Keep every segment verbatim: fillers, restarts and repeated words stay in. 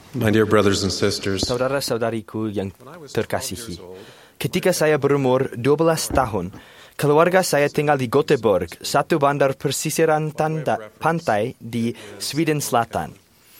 My dear brothers and sisters, Saudara-saudariku yang terkasihi, ketika saya berumur dua belas tahun, keluarga saya tinggal di Göteborg, satu bandar persisiran tanda, pantai di Sweden Selatan.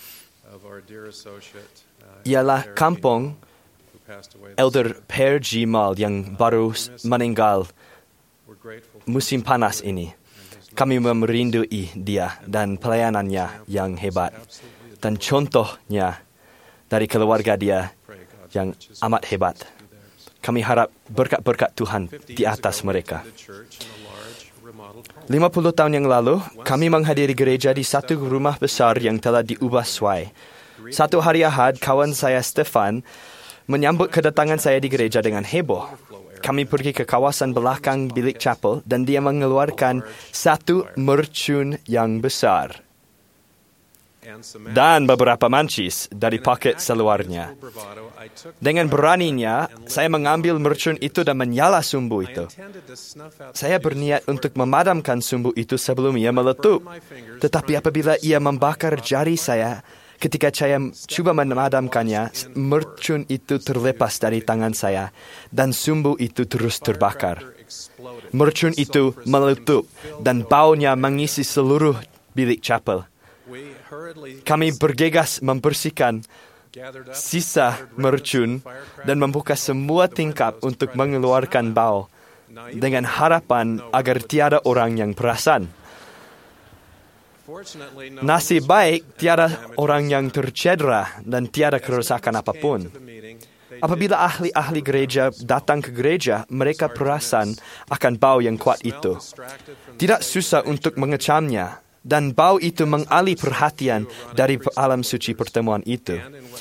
Ialah kampung Elder Per Jimal yang baru meninggal musim panas ini. Kami merindui dia dan pelayanannya yang hebat dan contohnya dari keluarga dia yang amat hebat. Kami harap berkat-berkat Tuhan di atas mereka. lima puluh tahun yang lalu, kami menghadiri gereja di satu rumah besar yang telah diubah suai. Satu hari Ahad, kawan saya Stefan menyambut kedatangan saya di gereja dengan heboh. Kami pergi ke kawasan belakang bilik chapel dan dia mengeluarkan satu mercun yang besar dan beberapa mancis dari paket seluarnya. Dengan beraninya, saya mengambil mercun itu dan menyala sumbu itu. Saya berniat untuk memadamkan sumbu itu sebelum ia meletup. Tetapi apabila ia membakar jari saya, ketika saya cuba memadamkannya, mercun itu terlepas dari tangan saya dan sumbu itu terus terbakar. Mercun itu meletup dan baunya mengisi seluruh bilik chapel. Kami bergegas membersihkan sisa mercun dan membuka semua tingkap untuk mengeluarkan bau dengan harapan agar tiada orang yang perasan. Nasib baik, tiada orang yang tercedera dan tiada kerusakan apapun. Apabila ahli-ahli gereja datang ke gereja, mereka perasan akan bau yang kuat itu. Tidak susah untuk mengecamnya, dan bau itu mengalih perhatian dari alam suci pertemuan itu.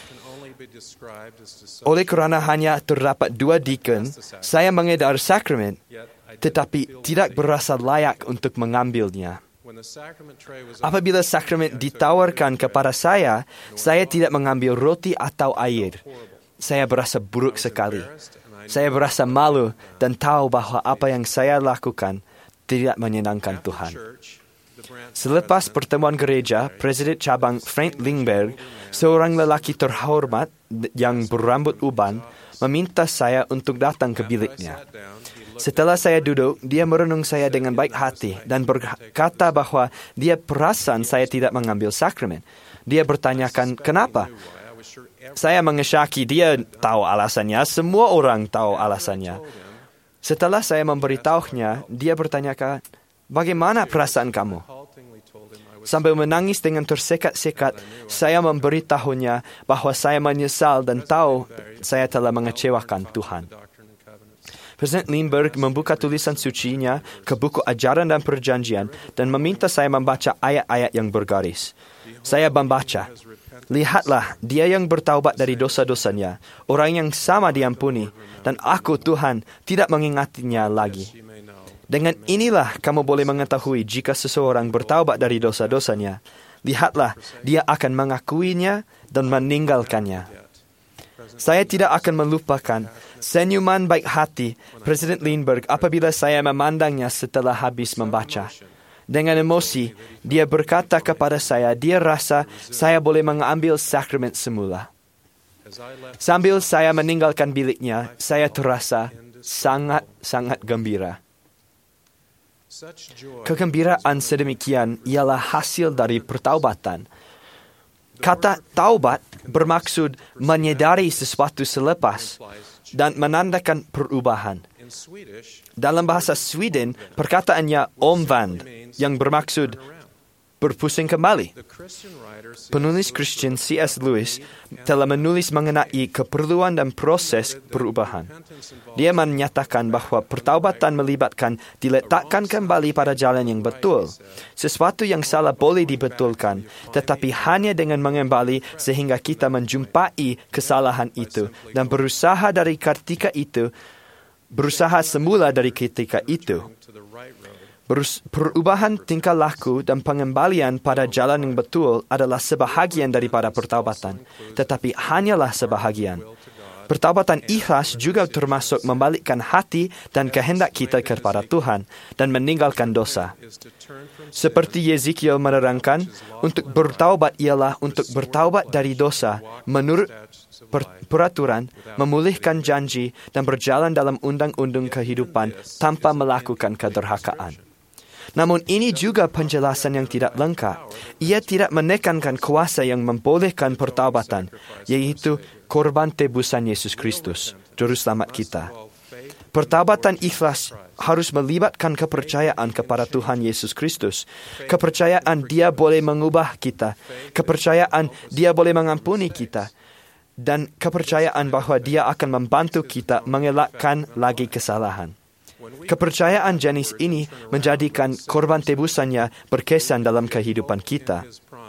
Oleh kerana hanya terdapat dua deacon, saya mengedar sakramen, tetapi tidak berasa layak untuk mengambilnya. Apabila sakramen ditawarkan kepada saya, saya tidak mengambil roti atau air. Saya berasa buruk sekali. Saya berasa malu dan tahu bahawa apa yang saya lakukan tidak menyenangkan Tuhan. Selepas pertemuan gereja, Presiden Cabang Frank Lindberg, seorang lelaki terhormat yang berambut uban, meminta saya untuk datang ke biliknya. Setelah saya duduk, dia merenung saya dengan baik hati dan berkata bahawa dia perasan saya tidak mengambil sakramen. Dia bertanyakan, kenapa? Saya mengesyaki dia tahu alasannya, semua orang tahu alasannya. Setelah saya memberitahunya, dia bertanyakan, bagaimana perasaan kamu? Sambil menangis dengan tersekat-sekat, saya memberitahunya bahawa saya menyesal dan tahu saya telah mengecewakan Tuhan. Presiden Lindberg membuka tulisan sucinya ke buku ajaran dan perjanjian dan meminta saya membaca ayat-ayat yang bergaris. Saya membaca, lihatlah dia yang bertaubat dari dosa-dosanya, orang yang sama diampuni, dan aku Tuhan tidak mengingatinya lagi. Dengan inilah kamu boleh mengetahui jika seseorang bertaubat dari dosa-dosanya. Lihatlah, dia akan mengakuinya dan meninggalkannya. Saya tidak akan melupakan senyuman baik hati Presiden Lindberg apabila saya memandangnya setelah habis membaca. Dengan emosi, dia berkata kepada saya, dia rasa saya boleh mengambil sakramen semula. Sambil saya meninggalkan biliknya, saya terasa sangat-sangat gembira. Kegembiraan sedemikian ialah hasil dari pertaubatan. Kata taubat bermaksud menyedari sesuatu selepas dan menandakan perubahan. Dalam bahasa Sweden, perkataannya omvänd yang bermaksud berpusing kembali. Penulis Kristen C S Lewis telah menulis mengenai keperluan dan proses perubahan. Dia menyatakan bahawa pertaubatan melibatkan diletakkan kembali pada jalan yang betul. Sesuatu yang salah boleh dibetulkan, tetapi hanya dengan mengembali sehingga kita menjumpai kesalahan itu dan berusaha dari ketika itu, berusaha semula dari ketika itu. Perubahan tingkah laku dan pengembalian pada jalan yang betul adalah sebahagian daripada pertaubatan, tetapi hanyalah sebahagian. Pertaubatan ikhlas juga termasuk membalikkan hati dan kehendak kita kepada Tuhan dan meninggalkan dosa. Seperti Yeskiel menerangkan, untuk bertaubat ialah untuk bertaubat dari dosa menurut peraturan, memulihkan janji dan berjalan dalam undang-undang kehidupan tanpa melakukan kederhakaan. Namun ini juga penjelasan yang tidak lengkap. Ia tidak menekankan kuasa yang membolehkan pertaubatan, yaitu korban tebusan Yesus Kristus, Juru Selamat kita. Pertaubatan ikhlas harus melibatkan kepercayaan kepada Tuhan Yesus Kristus. Kepercayaan Dia boleh mengubah kita. Kepercayaan Dia boleh mengampuni kita. Dan kepercayaan bahawa Dia akan membantu kita mengelakkan lagi kesalahan. Kepercayaan jenis ini menjadikan korban tebusannya berkesan dalam kehidupan kita.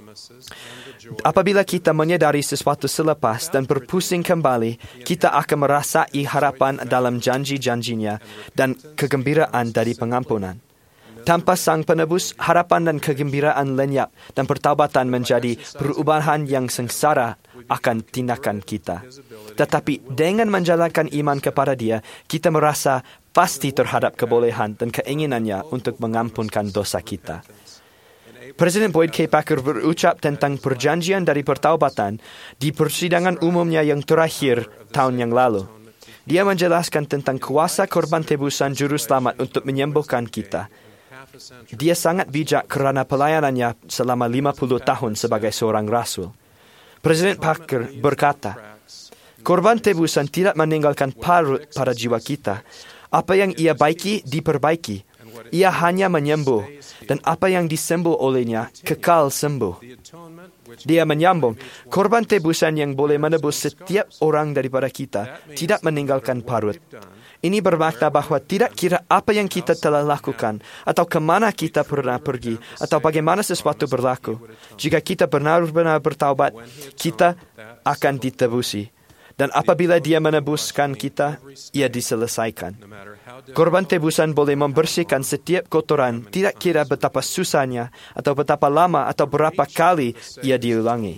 Apabila kita menyadari sesuatu selepas dan berpusing kembali, kita akan merasai harapan dalam janji-janjinya dan kegembiraan dari pengampunan. Tanpa Sang Penebus, harapan dan kegembiraan lenyap dan pertaubatan menjadi perubahan yang sengsara akan tindakan kita. Tetapi dengan menjalankan iman kepada Dia, kita merasa pasti terhadap kebolehan dan keinginannya untuk mengampunkan dosa kita. Presiden Boyd K. Packer berucap tentang perjanjian dari pertaubatan di persidangan umumnya yang terakhir tahun yang lalu. Dia menjelaskan tentang kuasa korban tebusan Juru Selamat untuk menyembuhkan kita. Dia sangat bijak kerana pelayanannya selama lima puluh tahun sebagai seorang rasul. Presiden Packer berkata, korban tebusan tidak meninggalkan parut pada jiwa kita. Apa yang ia baiki, diperbaiki. Ia hanya menyembuh, dan apa yang disembuh olehnya, kekal sembuh. Dia menyambung, korban tebusan yang boleh menebus setiap orang daripada kita, tidak meninggalkan parut. Ini bermakna bahawa tidak kira apa yang kita telah lakukan, atau ke mana kita pernah pergi, atau bagaimana sesuatu berlaku. Jika kita benar-benar bertaubat, kita akan ditebusi. Dan apabila Dia menebuskan kita, ia diselesaikan. Korban tebusan boleh membersihkan setiap kotoran, tidak kira betapa susahnya, atau betapa lama, atau berapa kali ia diulangi.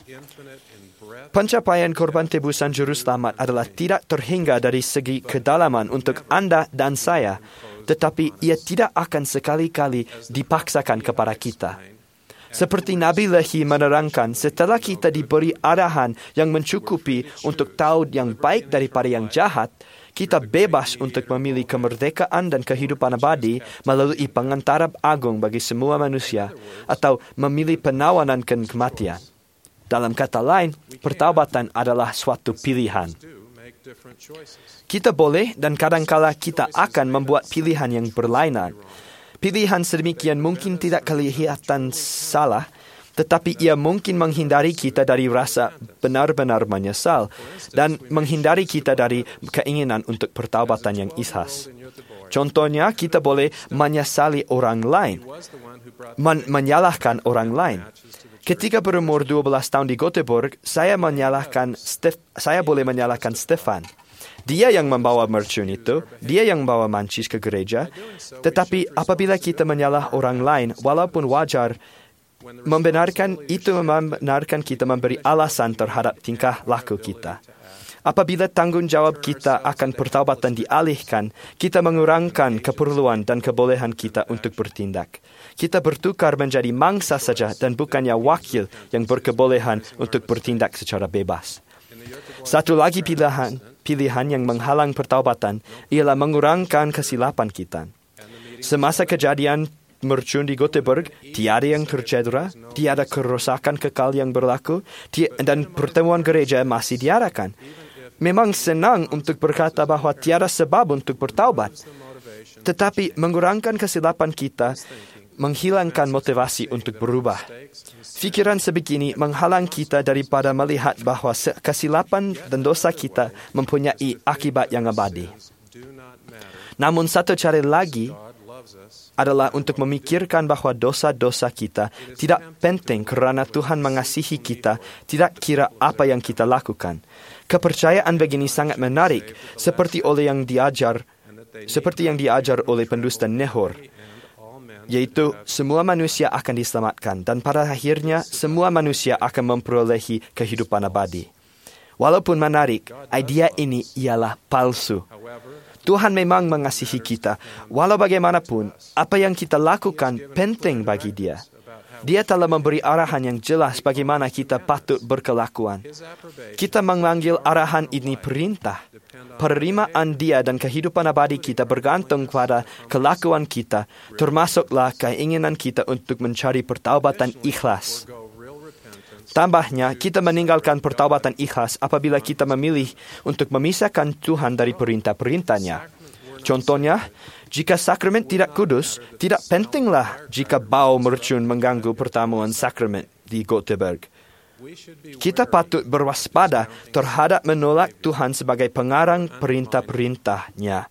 Pencapaian korban tebusan Juru Selamat adalah tidak terhingga dari segi kedalaman untuk Anda dan saya, tetapi ia tidak akan sekali-kali dipaksakan kepada kita. Seperti Nabi Lehi menerangkan, setelah kita diberi arahan yang mencukupi untuk tahu yang baik daripada yang jahat, kita bebas untuk memilih kemerdekaan dan kehidupan abadi melalui pengantar agung bagi semua manusia, atau memilih penawanan ke kematian. Dalam kata lain, pertaubatan adalah suatu pilihan. Kita boleh dan kadangkala kita akan membuat pilihan yang berlainan. Pilihan sedemikian mungkin tidak kelihatan salah, tetapi ia mungkin menghindari kita dari rasa benar-benar menyesal dan menghindari kita dari keinginan untuk pertaubatan yang ikhlas. Contohnya, kita boleh menyesali orang lain, men- menyalahkan orang lain. Ketika berumur dua belas tahun di Göteborg, saya menyalahkan Stef- saya boleh menyalahkan Stefan. Dia yang membawa mercun itu, dia yang membawa mancis ke gereja. Tetapi apabila kita menyalah orang lain, walaupun wajar, membenarkan itu membenarkan kita memberi alasan terhadap tingkah laku kita. Apabila tanggungjawab kita akan pertaubatan dialihkan, kita mengurangkan keperluan dan kebolehan kita untuk bertindak. Kita bertukar menjadi mangsa saja dan bukannya wakil yang berkebolehan untuk bertindak secara bebas. Satu lagi pilihan, pilihan yang menghalang pertaubatan ialah mengurangkan kesilapan kita. Semasa kejadian mercun di Göteborg, tiada yang tercedera, tiada kerosakan kekal yang berlaku, dan pertemuan gereja masih diadakan. Memang senang untuk berkata bahawa tiada sebab untuk bertaubat. Tetapi mengurangkan kesilapan kita menghilangkan motivasi untuk berubah. Fikiran sebegini menghalang kita daripada melihat bahawa kesilapan dan dosa kita mempunyai akibat yang abadi. Namun satu cara lagi adalah untuk memikirkan bahawa dosa-dosa kita tidak penting kerana Tuhan mengasihi kita, tidak kira apa yang kita lakukan. Kepercayaan begini sangat menarik, seperti oleh yang diajar, seperti yang diajar oleh pendusta Nehor, yaitu semua manusia akan diselamatkan dan pada akhirnya semua manusia akan memperolehi kehidupan abadi. Walaupun menarik, idea ini ialah palsu. Tuhan memang mengasihi kita. Walau bagaimanapun, apa yang kita lakukan penting bagi Dia. Dia telah memberi arahan yang jelas bagaimana kita patut berkelakuan. Kita memanggil arahan ini perintah. Penerimaan Dia dan kehidupan abadi kita bergantung pada kelakuan kita, termasuklah keinginan kita untuk mencari pertaubatan ikhlas. Tambahnya, kita meninggalkan pertaubatan ikhlas apabila kita memilih untuk memisahkan Tuhan dari perintah-perintahnya. Contohnya, jika sakramen tidak kudus, tidak pentinglah jika bau mercun mengganggu pertemuan sakramen di Göteborg. Kita patut berwaspada terhadap menolak Tuhan sebagai pengarang perintah-perintahnya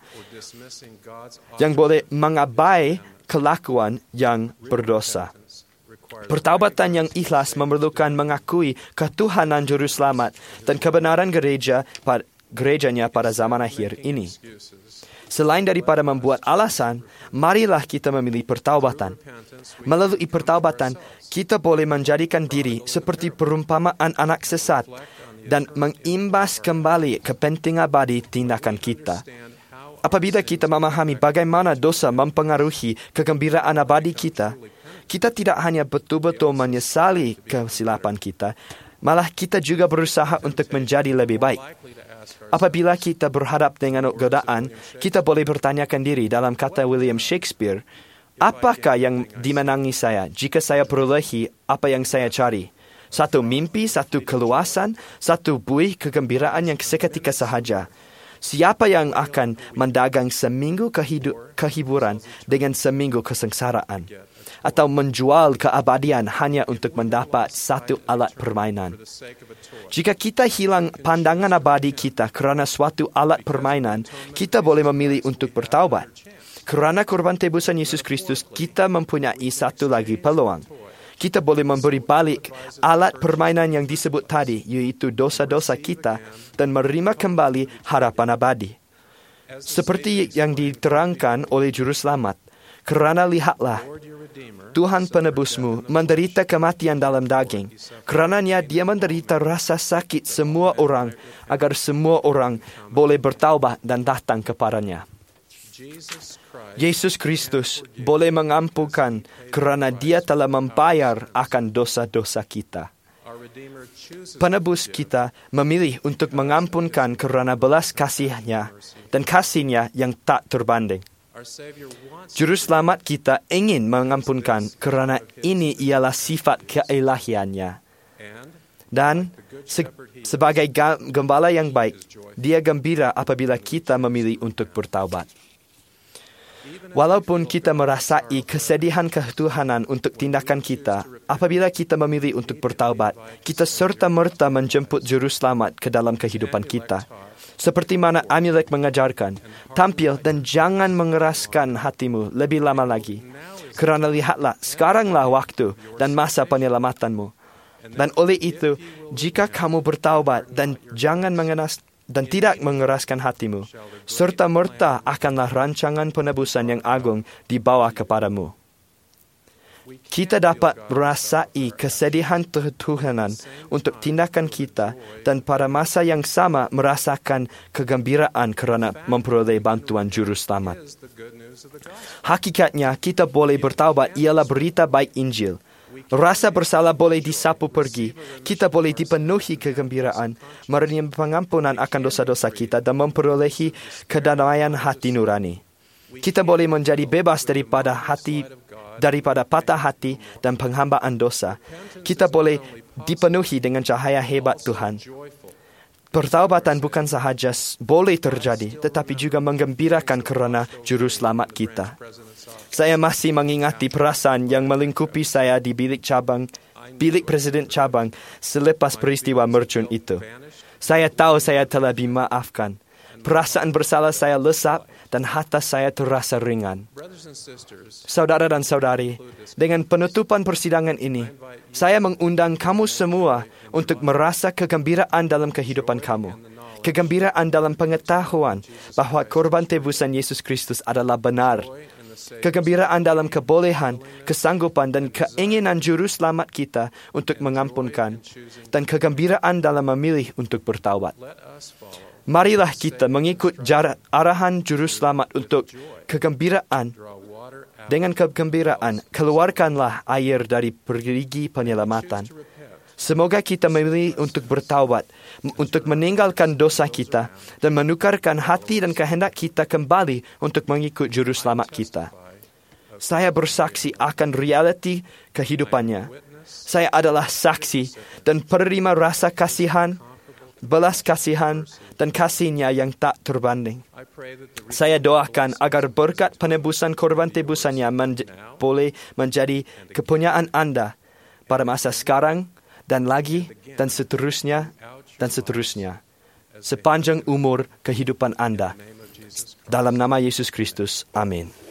yang boleh mengabai kelakuan yang berdosa. Pertaubatan yang ikhlas memerlukan mengakui ketuhanan Juru Selamat dan kebenaran gereja gerejanya pada zaman akhir ini. Selain daripada membuat alasan, marilah kita memilih pertaubatan. Melalui pertaubatan, kita boleh menjadikan diri seperti perumpamaan anak sesat dan mengimbas kembali kepentingan abadi tindakan kita. Apabila kita memahami bagaimana dosa mempengaruhi kegembiraan abadi kita, kita tidak hanya betul-betul menyesali kesilapan kita, malah kita juga berusaha untuk menjadi lebih baik. Apabila kita berhadap dengan godaan, kita boleh bertanyakan diri dalam kata William Shakespeare, apakah yang dimenangi saya jika saya perolehi apa yang saya cari? Satu mimpi, satu keluasan, satu buih kegembiraan yang seketika sahaja. Siapa yang akan mendagang seminggu kehidu- kehiburan dengan seminggu kesengsaraan? Atau menjual keabadian hanya untuk mendapat satu alat permainan? Jika kita hilang pandangan abadi kita kerana suatu alat permainan, kita boleh memilih untuk bertaubat. Kerana korban tebusan Yesus Kristus, kita mempunyai satu lagi peluang. Kita boleh memberi balik alat permainan yang disebut tadi, iaitu dosa-dosa kita, dan menerima kembali harapan abadi. Seperti yang diterangkan oleh Juru Selamat, kerana lihatlah, Tuhan penebusmu menderita kematian dalam daging. Kerananya Dia menderita rasa sakit semua orang, agar semua orang boleh bertaubat dan datang kepadanya. Yesus Kristus boleh mengampunkan kerana Dia telah membayar akan dosa-dosa kita. Penebus kita memilih untuk mengampunkan kerana belas kasih-Nya dan kasih-Nya yang tak terbanding. Juru Selamat kita ingin mengampunkan kerana ini ialah sifat keilahiannya. Dan se- sebagai gembala yang baik, Dia gembira apabila kita memilih untuk bertaubat. Walaupun kita merasai kesedihan ketuhanan untuk tindakan kita, apabila kita memilih untuk bertaubat, kita serta-merta menjemput Juru Selamat ke dalam kehidupan kita. Seperti mana Amilek mengajarkan, tampil dan jangan mengeraskan hatimu lebih lama lagi. Kerana lihatlah, sekaranglah waktu dan masa penyelamatanmu. Dan oleh itu, jika kamu bertaubat dan jangan mengeras dan tidak mengeraskan hatimu, serta-merta akanlah rancangan penebusan yang agung dibawa kepadamu. Kita dapat merasai kesedihan ketuhanan untuk tindakan kita dan pada masa yang sama merasakan kegembiraan kerana memperoleh bantuan Juru Selamat. Hakikatnya, kita boleh bertaubat ialah berita baik Injil. Rasa bersalah boleh disapu pergi. Kita boleh dipenuhi kegembiraan, menerima pengampunan akan dosa-dosa kita dan memperolehi kedamaian hati nurani. Kita boleh menjadi bebas daripada hati daripada patah hati dan penghambaan dosa. Kita boleh dipenuhi dengan cahaya hebat Tuhan. Pertaubatan bukan sahaja boleh terjadi, tetapi juga menggembirakan kerana Juru Selamat kita. Saya masih mengingati perasaan yang melingkupi saya di bilik cabang, bilik Presiden cabang selepas peristiwa mercun itu. Saya tahu saya telah dimaafkan. Perasaan bersalah saya lesap dan hati saya terasa ringan. Saudara dan saudari, dengan penutupan persidangan ini, saya mengundang kamu semua untuk merasa kegembiraan dalam kehidupan kamu. Kegembiraan dalam pengetahuan bahawa korban tebusan Yesus Kristus adalah benar. kegembiraan dalam kebolehan, kesanggupan dan keinginan juru selamat kita untuk mengampunkan, dan kegembiraan dalam memilih untuk bertaubat. Marilah kita mengikut jar- arahan juru selamat untuk kegembiraan. Dengan kegembiraan, keluarkanlah air dari perigi penyelamatan. Semoga kita memilih untuk bertaubat, untuk meninggalkan dosa kita, dan menukarkan hati dan kehendak kita kembali untuk mengikut juru selamat kita. Saya bersaksi akan realiti kehidupannya. Saya adalah saksi dan penerima rasa kasihan, belas kasihan, dan kasihnya yang tak terbanding. Saya doakan agar berkat penebusan korban tebusannya menj- boleh menjadi kepunyaan Anda pada masa sekarang dan lagi dan seterusnya dan seterusnya sepanjang umur kehidupan Anda. Dalam nama Yesus Kristus, amin.